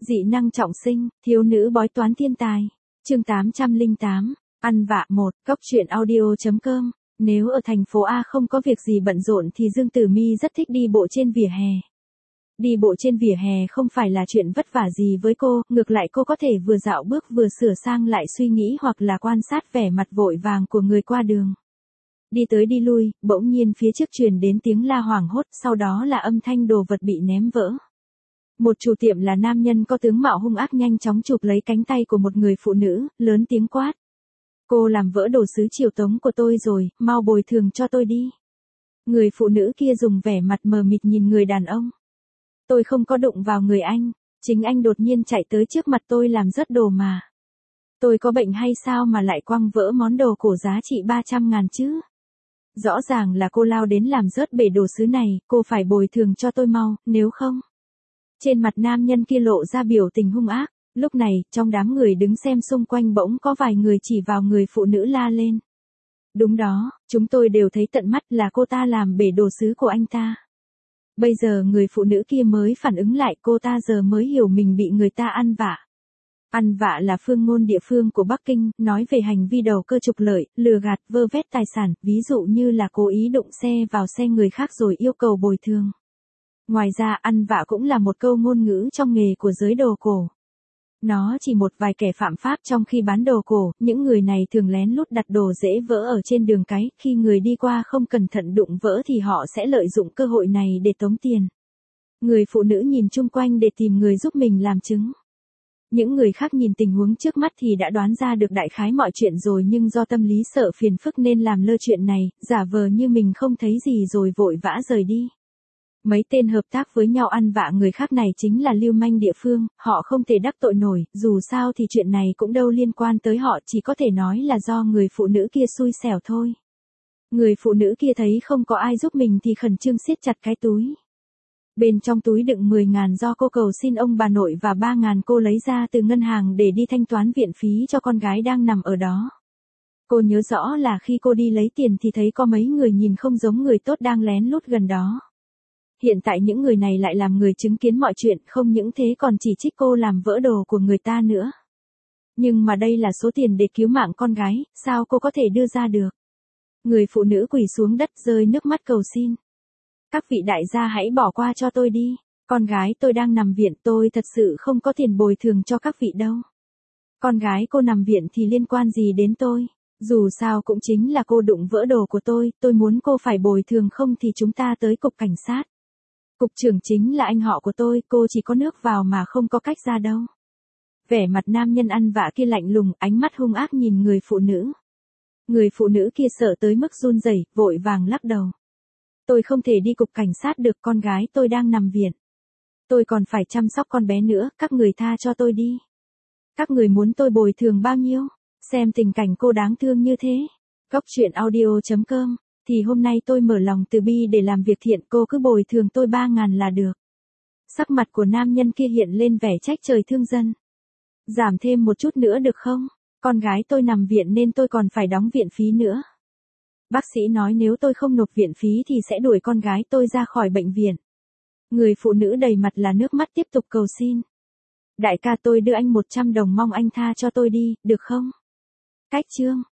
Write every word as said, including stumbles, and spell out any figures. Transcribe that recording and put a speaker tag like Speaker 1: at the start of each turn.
Speaker 1: Dị năng trọng sinh, thiếu nữ bói toán thiên tài. Chương tám trăm lẻ tám, ăn vạ một, cốc truyện audio chấm com. Nếu ở thành phố A không có việc gì bận rộn thì Dương Tử Mi rất thích đi bộ trên vỉa hè. Đi bộ trên vỉa hè không phải là chuyện vất vả gì với cô, ngược lại cô có thể vừa dạo bước vừa sửa sang lại suy nghĩ hoặc là quan sát vẻ mặt vội vàng của người qua đường. Đi tới đi lui, bỗng nhiên phía trước truyền đến tiếng la hoảng hốt, sau đó là âm thanh đồ vật bị ném vỡ. Một chủ tiệm là nam nhân có tướng mạo hung ác nhanh chóng chụp lấy cánh tay của một người phụ nữ, lớn tiếng quát. Cô làm vỡ đồ sứ triều tống của tôi rồi, mau bồi thường cho tôi đi. Người phụ nữ kia dùng vẻ mặt mờ mịt nhìn người đàn ông. Tôi không có đụng vào người anh, chính anh đột nhiên chạy tới trước mặt tôi làm rớt đồ mà. Tôi có bệnh hay sao mà lại quăng vỡ món đồ cổ giá trị ba trăm ngàn chứ? Rõ ràng là cô lao đến làm rớt bể đồ sứ này, cô phải bồi thường cho tôi mau, nếu không. Trên mặt nam nhân kia lộ ra biểu tình hung ác, lúc này, trong đám người đứng xem xung quanh bỗng có vài người chỉ vào người phụ nữ la lên. Đúng đó, chúng tôi đều thấy tận mắt là cô ta làm bể đồ sứ của anh ta. Bây giờ người phụ nữ kia mới phản ứng lại, cô ta giờ mới hiểu mình bị người ta ăn vạ. Ăn vạ là phương ngôn địa phương của Bắc Kinh, nói về hành vi đầu cơ trục lợi, lừa gạt, vơ vét tài sản, ví dụ như là cố ý đụng xe vào xe người khác rồi yêu cầu bồi thường. Ngoài ra ăn vạ cũng là một câu ngôn ngữ trong nghề của giới đồ cổ. Nó chỉ một vài kẻ phạm pháp trong khi bán đồ cổ, những người này thường lén lút đặt đồ dễ vỡ ở trên đường cái, khi người đi qua không cẩn thận đụng vỡ thì họ sẽ lợi dụng cơ hội này để tống tiền. Người phụ nữ nhìn chung quanh để tìm người giúp mình làm chứng. Những người khác nhìn tình huống trước mắt thì đã đoán ra được đại khái mọi chuyện rồi, nhưng do tâm lý sợ phiền phức nên làm lơ chuyện này, giả vờ như mình không thấy gì rồi vội vã rời đi. Mấy tên hợp tác với nhau ăn vạ người khác này chính là lưu manh địa phương, họ không thể đắc tội nổi, dù sao thì chuyện này cũng đâu liên quan tới họ, chỉ có thể nói là do người phụ nữ kia xui xẻo thôi. Người phụ nữ kia thấy không có ai giúp mình thì khẩn trương siết chặt cái túi. Bên trong túi đựng mười ngàn do cô cầu xin ông bà nội và ba ngàn cô lấy ra từ ngân hàng để đi thanh toán viện phí cho con gái đang nằm ở đó. Cô nhớ rõ là khi cô đi lấy tiền thì thấy có mấy người nhìn không giống người tốt đang lén lút gần đó. Hiện tại những người này lại làm người chứng kiến mọi chuyện, không những thế còn chỉ trích cô làm vỡ đồ của người ta nữa. Nhưng mà đây là số tiền để cứu mạng con gái, sao cô có thể đưa ra được? Người phụ nữ quỳ xuống đất rơi nước mắt cầu xin. Các vị đại gia hãy bỏ qua cho tôi đi, con gái tôi đang nằm viện, tôi thật sự không có tiền bồi thường cho các vị đâu. Con gái cô nằm viện thì liên quan gì đến tôi? Dù sao cũng chính là cô đụng vỡ đồ của tôi, tôi muốn cô phải bồi thường, không thì chúng ta tới cục cảnh sát. Cục trưởng chính là anh họ của tôi, cô chỉ có nước vào mà không có cách ra đâu. Vẻ mặt nam nhân ăn vạ kia lạnh lùng, ánh mắt hung ác nhìn người phụ nữ. Người phụ nữ kia sợ tới mức run rẩy, vội vàng lắc đầu. Tôi không thể đi cục cảnh sát được, con gái tôi đang nằm viện. Tôi còn phải chăm sóc con bé nữa, các người tha cho tôi đi. Các người muốn tôi bồi thường bao nhiêu? Xem tình cảnh cô đáng thương như thế. Cốc truyện audio chấm com. Thì hôm nay tôi mở lòng từ bi để làm việc thiện, cô cứ bồi thường tôi ba ngàn là được. Sắc mặt của nam nhân kia hiện lên vẻ trách trời thương dân. Giảm thêm một chút nữa được không? Con gái tôi nằm viện nên tôi còn phải đóng viện phí nữa. Bác sĩ nói nếu tôi không nộp viện phí thì sẽ đuổi con gái tôi ra khỏi bệnh viện. Người phụ nữ đầy mặt là nước mắt tiếp tục cầu xin. Đại ca, tôi đưa anh một trăm đồng, mong anh tha cho tôi đi, được không? Cách chương.